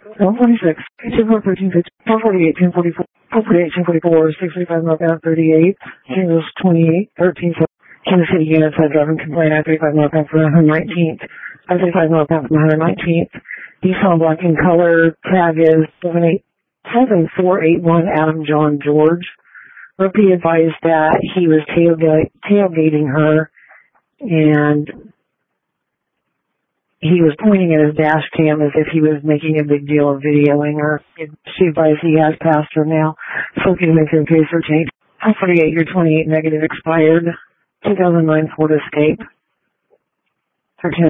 146, 213, 448, 1044, 448, 1044, 635 northbound 38, Kansas 28, 13, Kansas City units had driving complaint I-35 northbound from 119th, I-35 northbound from 119th, Nissan black in color, tag is 7481 Adam John George. Rookie advised that he was tailgating her, and he was pointing at his dash cam as if he was making a big deal of videoing her. She advised he has passed her now. So can make her case for change. 48, your 28 negative expired. 2009 Ford Escape. 13